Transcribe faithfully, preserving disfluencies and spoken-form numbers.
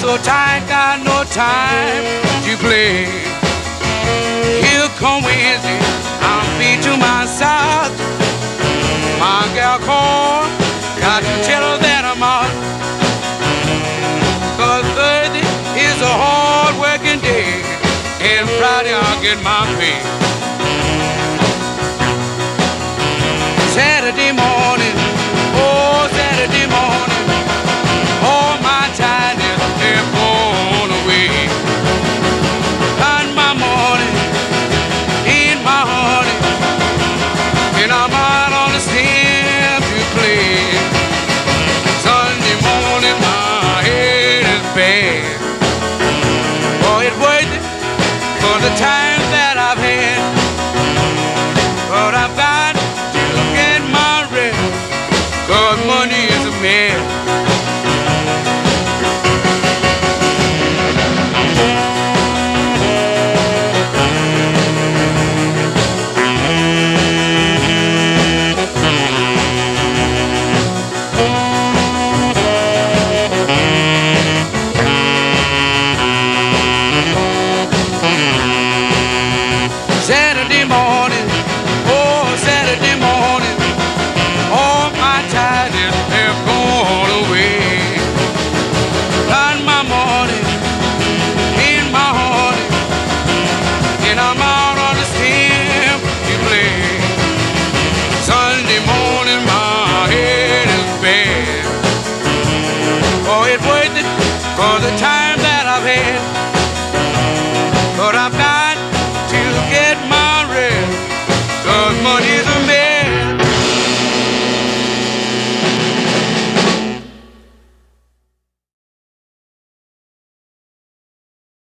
so tight, got no time to play. Here come Wednesday, I'm beat to my side. My gal called, got to tell her that I'm out. Cause Thursday is a hard working day, and Friday I'll get my pay. Saturday morning, oh Saturday morning, all my tidings have gone away. Got my morning in my honey, and I'm out on the stand to play. Sunday morning, my head is bad. Oh, it's worth it for the time that I've had, but I've got to get my rest, cause money is a man. Saturday morning, oh Saturday morning, all my tidings have gone away. Got my morning in my honey, and I'm out on the stem to play. Sunday morning, my head is bad. Oh, it's worth it for the time that I've had, but I've got